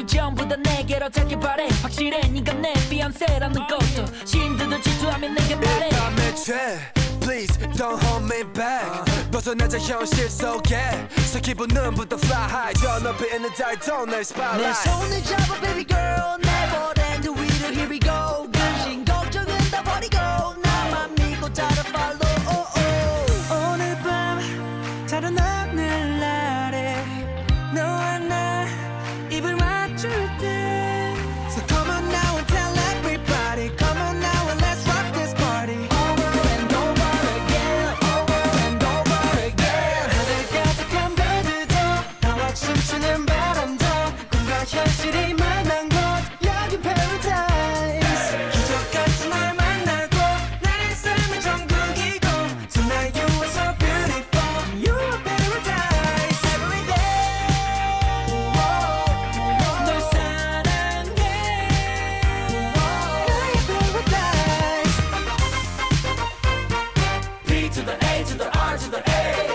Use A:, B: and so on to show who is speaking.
A: 맘이 전부 다 내게로 닿길 바래 확실해 네가 내 fiance라는 것도 신들도 질투하면 내게 말해
B: 이 밤에 죄 Please don't hold me back 벗어나자 현실 속에 새 기분은 butterfly high 저 높이 있는 달도 내 spotlight
C: 내 손을 잡아 baby girl never end 위로 here we go 근심 걱정은 다 버리고 나만 믿고 따라 follow oh, oh.
D: 오늘 밤 다른 하늘 아래 너와 나 입을 맞출 때
B: So come on now and tell everybody Come on now and let's rock this party
A: Over and over again Over and over again
D: 하늘 가득한 별들도 나와 춤추는 바람도 꿈과 현실이 만난 곳 여긴 paradise 기적 같은 날 만나고 나의 삶은 천국이고 Tonight you are so beautiful You are paradise every day 널 사랑해 나의 paradise
A: P to the A to the R to the A